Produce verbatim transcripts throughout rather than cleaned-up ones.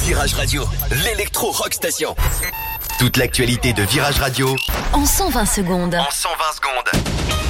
Virage Radio, l'électro-rock station. Toute l'actualité de Virage Radio en cent vingt secondes. En cent vingt secondes.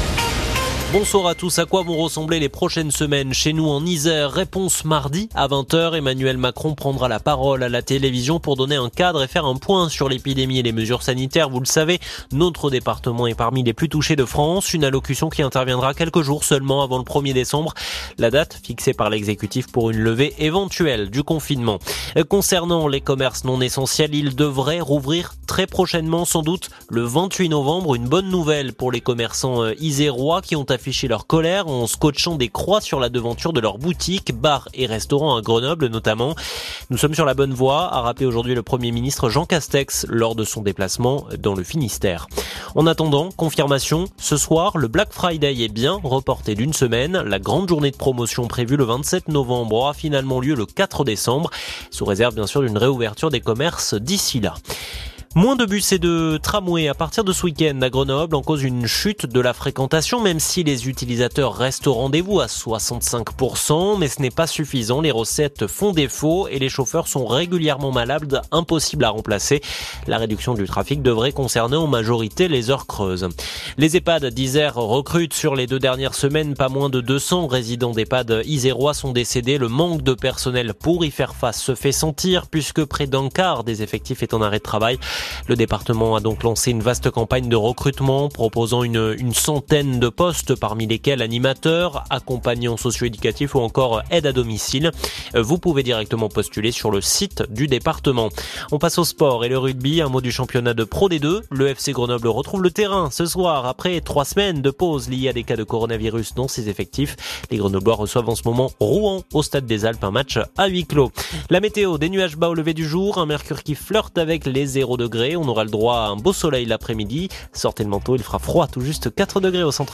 Bonsoir à tous, à quoi vont ressembler les prochaines semaines chez nous en Isère? Réponse mardi à vingt heures, Emmanuel Macron prendra la parole à la télévision pour donner un cadre et faire un point sur l'épidémie et les mesures sanitaires. Vous le savez, notre département est parmi les plus touchés de France, une allocution qui interviendra quelques jours seulement avant le premier décembre, la date fixée par l'exécutif pour une levée éventuelle du confinement. Concernant les commerces non essentiels, ils devraient rouvrir très prochainement, sans doute le vingt-huit novembre, une bonne nouvelle pour les commerçants isérois qui ont affiché leur colère en scotchant des croix sur la devanture de leurs boutiques, bars et restaurants à Grenoble notamment. Nous sommes sur la bonne voie, a rappelé aujourd'hui le Premier ministre Jean Castex lors de son déplacement dans le Finistère. En attendant, confirmation, ce soir, le Black Friday est bien reporté d'une semaine. La grande journée de promotion prévue le vingt-sept novembre aura finalement lieu le quatre décembre, sous réserve bien sûr d'une réouverture des commerces d'ici là. Moins de bus et de tramways à partir de ce week-end à Grenoble en cause d'une chute de la fréquentation, même si les utilisateurs restent au rendez-vous à soixante-cinq pour cent, mais ce n'est pas suffisant. Les recettes font défaut et les chauffeurs sont régulièrement malades, impossible à remplacer. La réduction du trafic devrait concerner en majorité les heures creuses. Les EHPAD d'Isère recrutent sur les deux dernières semaines. Pas moins de deux cents résidents d'EHPAD isérois sont décédés. Le manque de personnel pour y faire face se fait sentir puisque près d'un quart des effectifs est en arrêt de travail. Le département a donc lancé une vaste campagne de recrutement proposant une, une centaine de postes, parmi lesquels animateurs, accompagnants socio-éducatifs ou encore aide à domicile. Vous pouvez directement postuler sur le site du département. On passe au sport et le rugby, un mot du championnat de Pro D deux. Le F C Grenoble retrouve le terrain ce soir après trois semaines de pause liées à des cas de coronavirus dans ses effectifs. Les Grenoblois reçoivent en ce moment Rouen au Stade des Alpes, un match à huis clos. La météo, des nuages bas au lever du jour, un mercure qui flirte avec les zéro degrés. On aura le droit à un beau soleil l'après-midi. Sortez le manteau, il fera froid, tout juste quatre degrés au centre.